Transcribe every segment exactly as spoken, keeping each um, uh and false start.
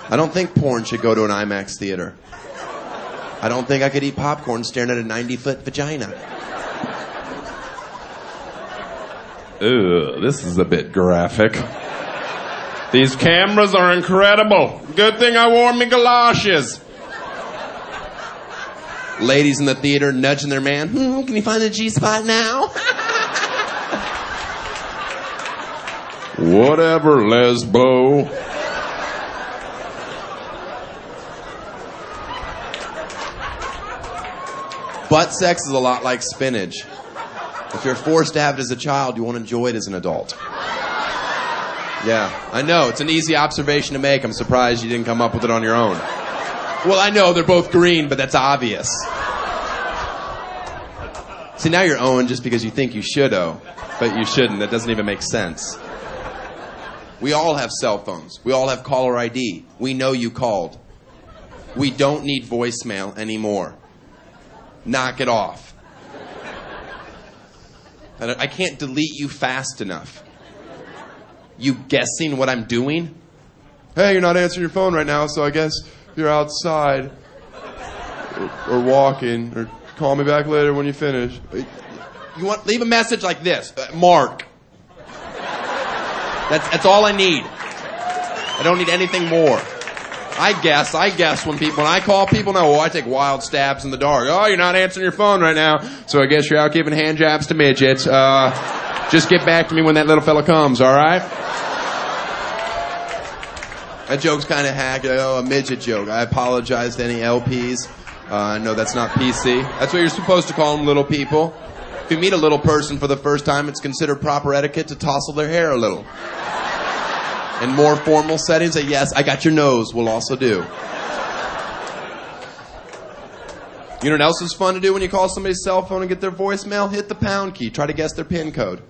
I don't think porn should go to an IMAX theater. I don't think I could eat popcorn staring at a ninety-foot vagina. Ugh, this is a bit graphic. These cameras are incredible. Good thing I wore me galoshes. Ladies in the theater nudging their man. Hmm, can you find the G-spot now? Whatever, lesbo. Butt sex is a lot like spinach. If you're forced to have it as a child, you won't enjoy it as an adult. Yeah, I know. It's an easy observation to make. I'm surprised you didn't come up with it on your own. Well, I know they're both green, but that's obvious. See, now you're owing just because you think you should owe, but you shouldn't. That doesn't even make sense. We all have cell phones. We all have caller I D. We know you called. We don't need voicemail anymore. Knock it off. I can't delete you fast enough. You guessing what I'm doing? Hey, you're not answering your phone right now, so I guess you're outside or, or walking, or call me back later when you finish. You want leave a message like this, uh, Mark. That's that's all I need. I don't need anything more. I guess, I guess when people, when I call people now, oh, I take wild stabs in the dark. Oh, you're not answering your phone right now, so I guess you're out giving hand jobs to midgets. Uh, just get back to me when that little fella comes, all right? That joke's kind of hack. Oh, a midget joke. I apologize to any L Ps. Uh, no, that's not P C. That's what you're supposed to call them, little people. If you meet a little person for the first time, it's considered proper etiquette to tousle their hair a little. In more formal settings, a yes, I got your nose will also do. You know what else is fun to do when you call somebody's cell phone and get their voicemail? Hit the pound key. Try to guess their PIN code.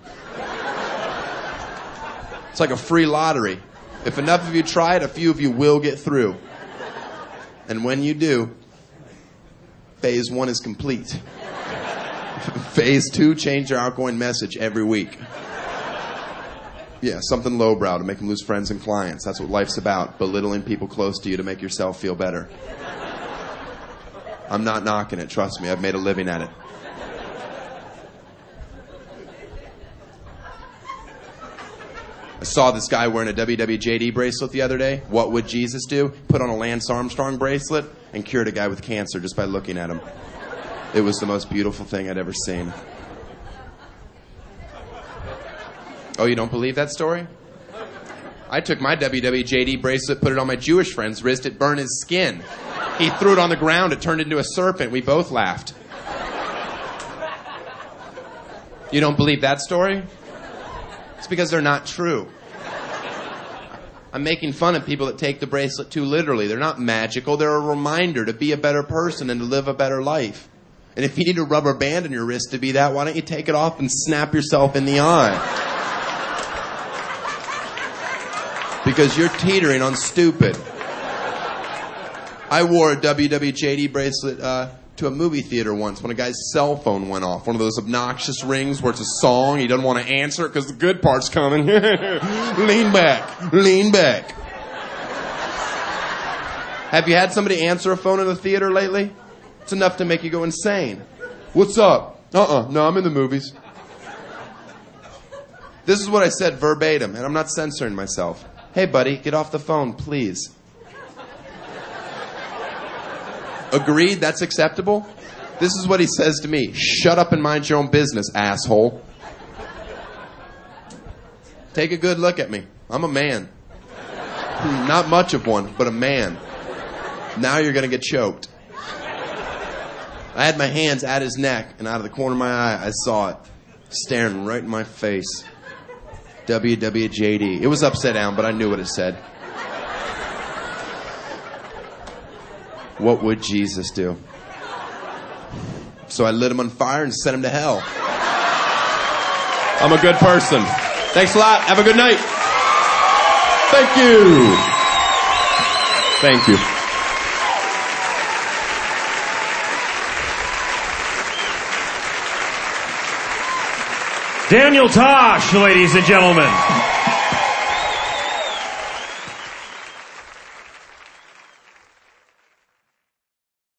It's like a free lottery. If enough of you try it, a few of you will get through. And when you do, phase one is complete. Phase two, change your outgoing message every week. Yeah, something lowbrow to make them lose friends and clients. That's what life's about, belittling people close to you to make yourself feel better. I'm not knocking it, trust me. I've made a living at it. I saw this guy wearing a W W J D bracelet the other day. What would Jesus do? Put on a Lance Armstrong bracelet and cured a guy with cancer just by looking at him. It was the most beautiful thing I'd ever seen. Oh, you don't believe that story? I took my W W J D bracelet, put it on my Jewish friend's wrist, it burned his skin. He threw it on the ground, it turned into a serpent. We both laughed. You don't believe that story? It's because they're not true. I'm making fun of people that take the bracelet too literally. They're not magical. They're a reminder to be a better person and to live a better life. And if you need a rubber band on your wrist to be that, why don't you take it off and snap yourself in the eye? Because you're teetering on stupid. I wore a W W J D bracelet uh, to a movie theater once when a guy's cell phone went off. One of those obnoxious rings where it's a song. He doesn't want to answer it because the good part's coming. Lean back. Lean back. Have you had somebody answer a phone in the theater lately? It's enough to make you go insane. What's up? Uh-uh. No, I'm in the movies. This is what I said verbatim, and I'm not censoring myself. Hey, buddy, get off the phone, please. Agreed? That's acceptable? This is what he says to me. Shut up and mind your own business, asshole. Take a good look at me. I'm a man. Not much of one, but a man. Now you're going to get choked. I had my hands at his neck, and out of the corner of my eye, I saw it. Staring right in my face. W W J D. It was upside down, but I knew what it said. What would Jesus do? So I lit him on fire and sent him to hell. I'm a good person. Thanks a lot. Have a good night. Thank you. Thank you. Daniel Tosh, ladies and gentlemen.